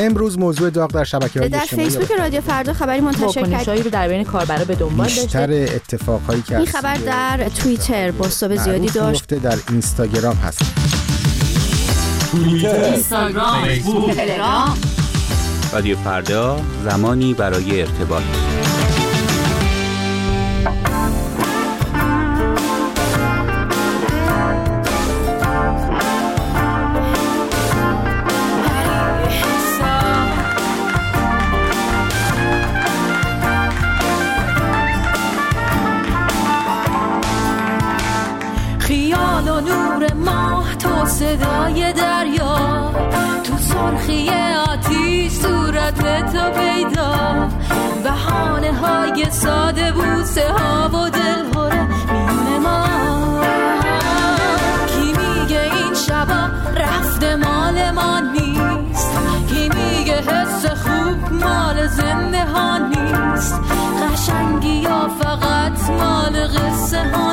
امروز موضوع داغ در شبکه‌های اجتماعی در فیسبوک رادیو فردا خبری منتشر کرد. واکنشایی رو در بین کاربرا به دنبال داشته. بیشتر اتفاقایی که این خبر در توییتر بازتاب زیادی داشت. در اینستاگرام هست. توییتر، اینستاگرام، فیسبوک، تلگرام. رادیو فردا، زمانی برای ارتباط. خیال و نور ماه، تو صدای دریا، تو سرخی آتیش صورت تو پیدا، بهانه های ساده بوسه ها و دلهوره میونه ما. کی میگه این شبا رفته مال ما نیست، کی میگه حس خوب مال زنده ها نیست، قشنگی یا فقط مال قصه ها